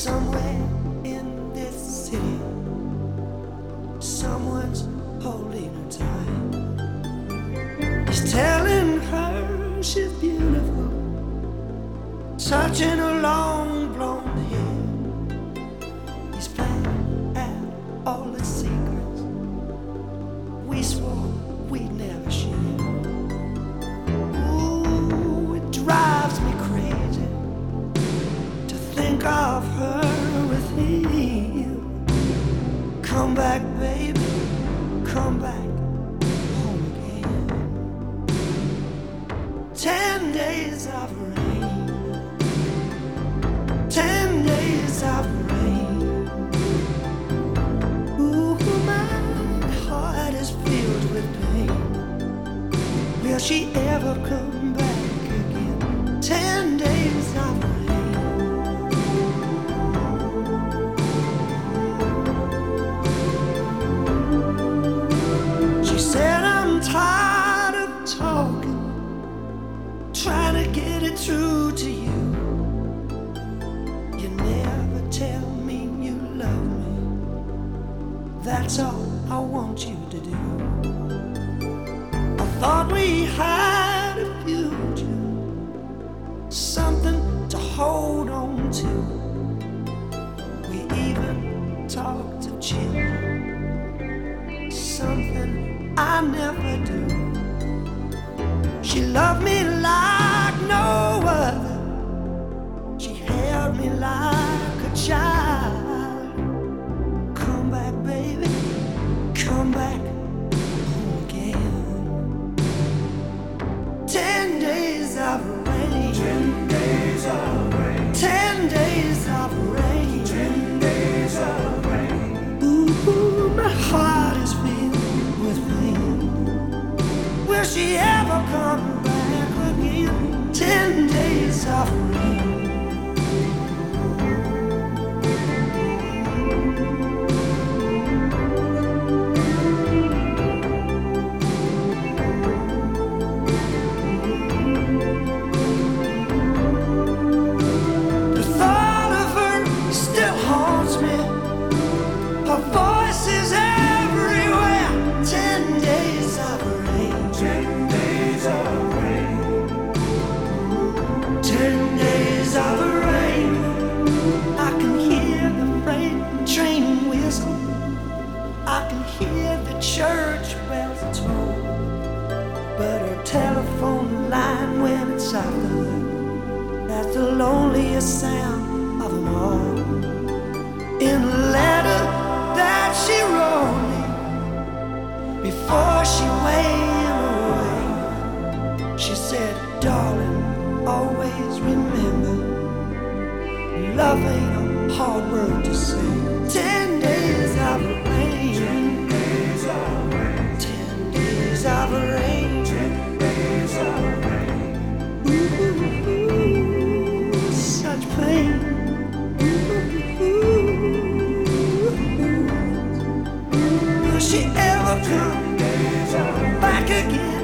Somewhere in this city, someone's holding her tight. He's telling her she's beautiful, touching her long blonde hair. He's playing out all the secrets we swore we'd never share. Ooh, it drives me crazy to think of her with him. Come back, baby, come back home again. 10 days of rain, 10 days of rain. Ooh, my heart is filled with pain. Will she ever come back again? 10 days of rain. She said, I'm tired of talking, trying to get it through to you. You never tell me you love me. That's all I want you to do. I thought we had a future, something to hold on to. We even talked of children, something I never do. She loved me like no other. She held me like a child. Come back, baby, come back home again. 10 days of rain, 10 days of rain, 10 days of rain, 10 days of rain. Ooh, my heart is filled with pain. Will she ever come back again? 10 days of rain. The thought of her still haunts me. Her voice is everywhere. 10 days of rain, 10 days of rain, 10 days of rain. I can hear the freight train whistle, I can hear the church bells toll, but her telephone line, when it's out of her, that's the loneliest sound of them all. In a letter that she wrote me before she went away, she said, darling, always remember, love ain't a hard word to say. 10 days of rain, 10 days of rain, 10 days of rain, 10 days of rain. Ooh, such pain. Will she ever come back again?